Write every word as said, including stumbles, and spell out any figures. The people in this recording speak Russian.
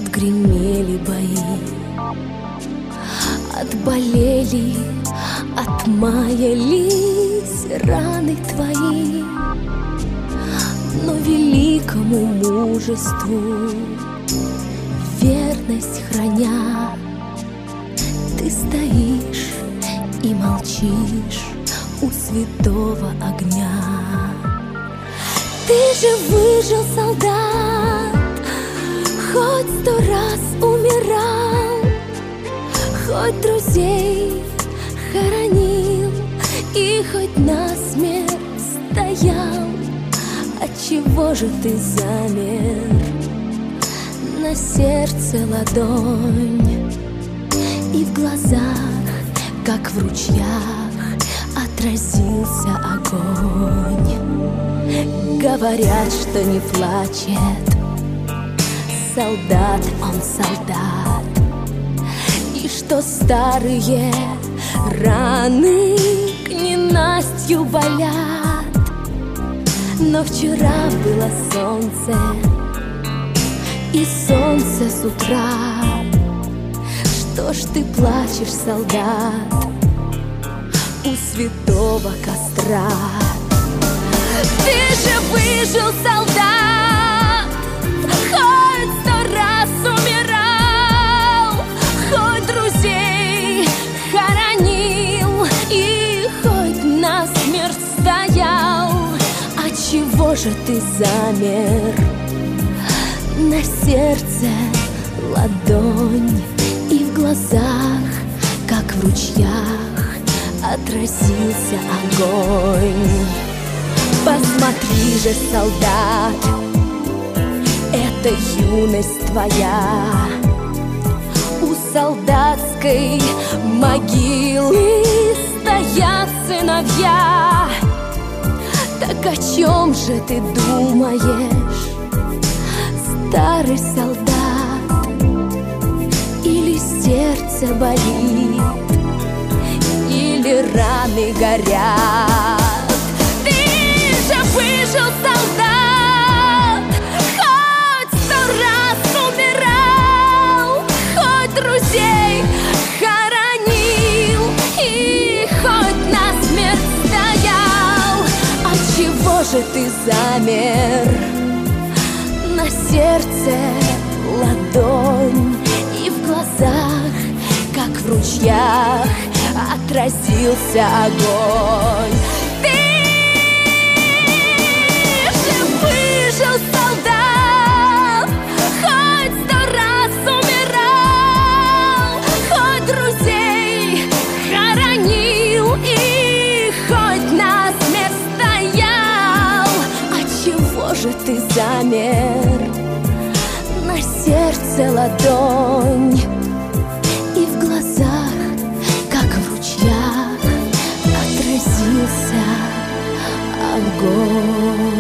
отгремели бои, отболели, отмаялись раны твои. Но великому мужеству верность храня, ты стоишь и молчишь у святого огня. Ты же выжил, солдат, хоть сто раз умирал, хоть друзей хоронил и хоть насмерть стоял. Отчего же ты замер? На сердце ладонь, и в глазах, как в ручьях, отразился огонь. Говорят, что не плачет солдат, он солдат, и что старые раны к ненастью болят. Но вчера было солнце, и солнце с утра. Что ж ты плачешь, солдат, у святого костра? Ты же выжил, солдат, хоть сто раз умирал, хоть друзей хоронил и хоть насмерть стоял. Отчего же ты замер? На сердце ладонь, и в глазах, как в ручьях, отразился огонь. Посмотри же, солдат, это юность твоя. У солдатской могилы стоят сыновья. Так о чем же ты думаешь, старый солдат? Или сердце болит, или раны горят? Ты же выжил, солдат, хоть сто раз умирал, хоть друзей хоронил и хоть насмерть стоял. Отчего же ты замер? На сердце ладонь, и в глазах, как в ручьях, отразился огонь. Ты же выжил, солдат, хоть сто раз умирал, хоть друзей хоронил и хоть насмерть стоял. Отчего же ты замер? На сердце ладонь, и в глазах, как в ручьях, отразился огонь.